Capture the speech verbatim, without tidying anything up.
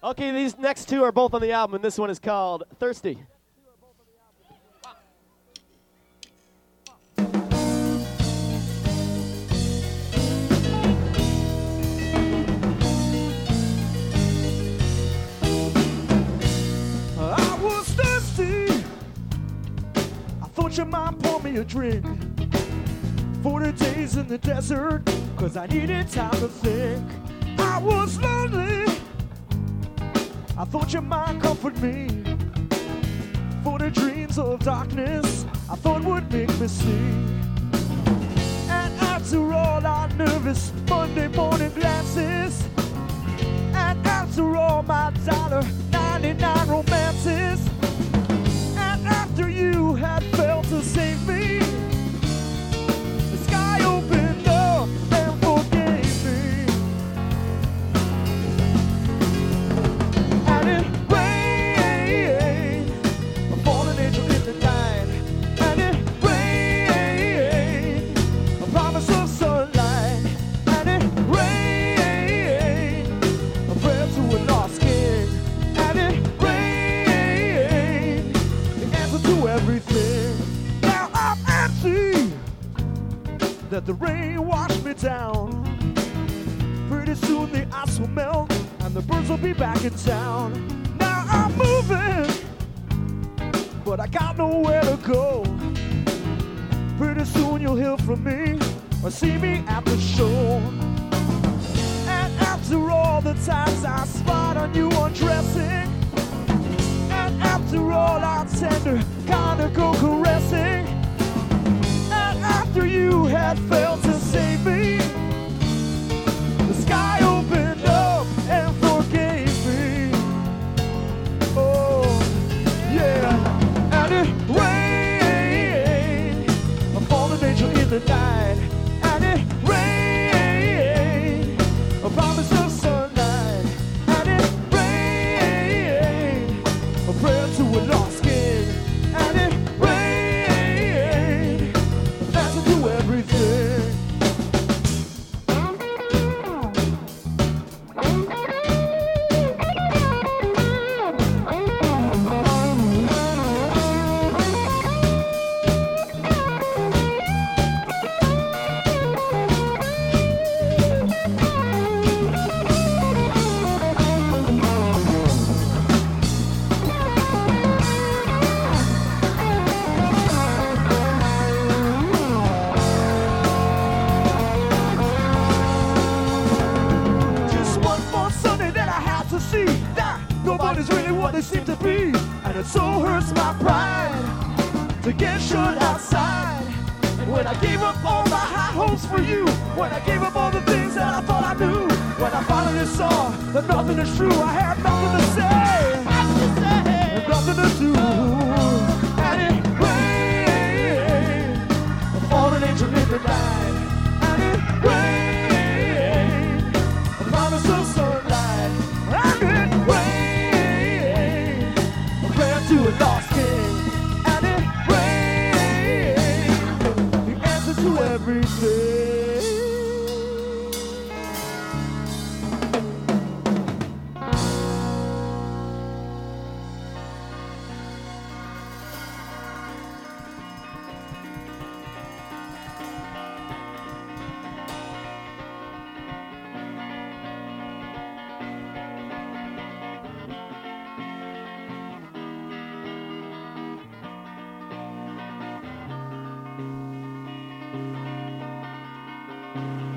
Okay, these next two are both on the album, and this one is called Thirsty. I was thirsty. I thought you might pour me a drink. forty days in the desert, cause I needed time to think. I was lonely. I thought you might comfort me. For the dreams of darkness I thought would make me see. And after all our nervous Monday morning glances, and after all my dollar ninety-nine romances, and after you had failed to save me, the sky opened up and forgave me. And it rained, a fallen angel in the night. And it rained, a promise of sunlight. And it rained, a prayer to a lost king. And it rained, the answer to everything. Now I'm empty. Let the rain wash me down. Pretty soon the ice will melt and the birds will be back in town. Now I'm moving, but I got nowhere to go. Pretty soon you'll hear from me or see me at the show. And after all the times I spied on you undressing, and after all our tender kinda go caressing, and after you had failed to save me, the sky opened up and forgave me. Oh, yeah. And it rained, a fallen angel in the night. And it rained, a promise of sunlight. And it rained, a prayer to a lost king. And it rained, an answer to everything. Just one more Sunday that I had to see that nobody's really what they seem to be. And it so hurts my pride to get shut outside. And when I gave up all my high hopes for you, when I gave up all the things that I thought I knew, when I finally saw that nothing is true, I had nothing to say, and nothing to do. And it rained, a fallen angel in the night.